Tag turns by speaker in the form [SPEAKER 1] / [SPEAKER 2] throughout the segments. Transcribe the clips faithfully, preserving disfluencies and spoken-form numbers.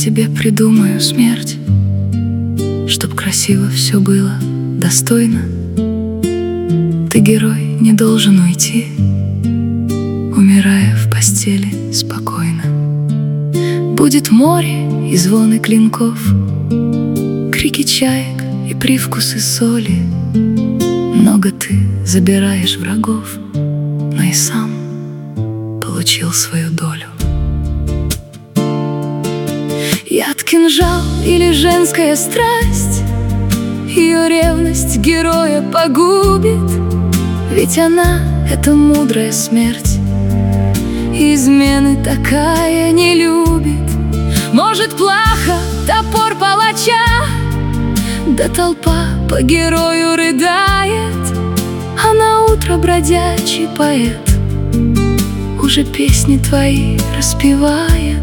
[SPEAKER 1] тебе придумаю смерть, чтоб красиво все было достойно. Ты, герой, не должен уйти, умирая в постели спокойно. Будет море и звоны клинков, крики чаек и привкусы соли. Много ты забираешь врагов, но и сам получил свою долю. Яд, кинжал или женская страсть, ее ревность героя погубит. Ведь она — это мудрая смерть, измены такая не любит. Может, плаха, топор палача, да толпа по герою рыдает, а на утро бродячий поэт уже песни твои распевает.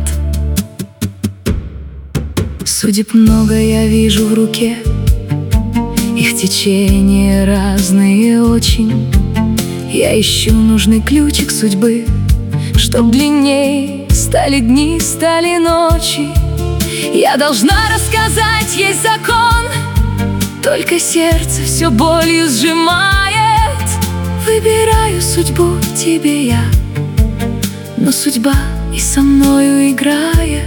[SPEAKER 1] Судеб много я вижу в руке, их течения разные очень. Я ищу нужный ключик судьбы, чтоб длинней стали дни, стали ночи. Я должна рассказать, есть закон, только сердце все болью сжимает. Выбираю судьбу тебе я, но судьба и со мною играет.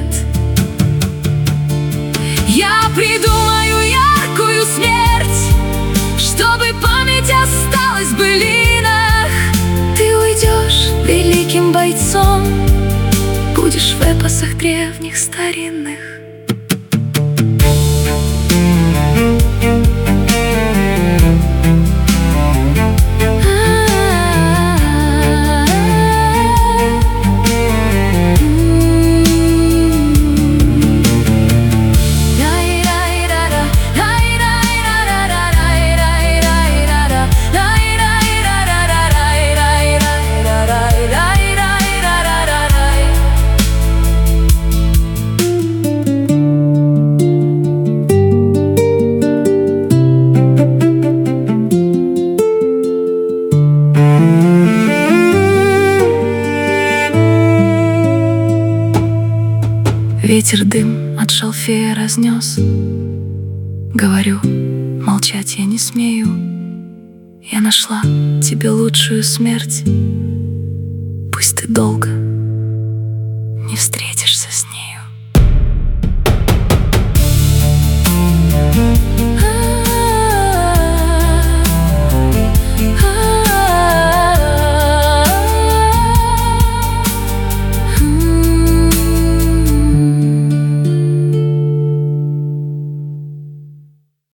[SPEAKER 1] Я придумаю яркую смерть, чтобы память осталась в былинах. Ты уйдешь великим бойцом, будешь в эпосах древних старинных. Ветер дым от шалфея разнес. Говорю, молчать я не смею. Я нашла тебе лучшую смерть, пусть ты долго не встретишь.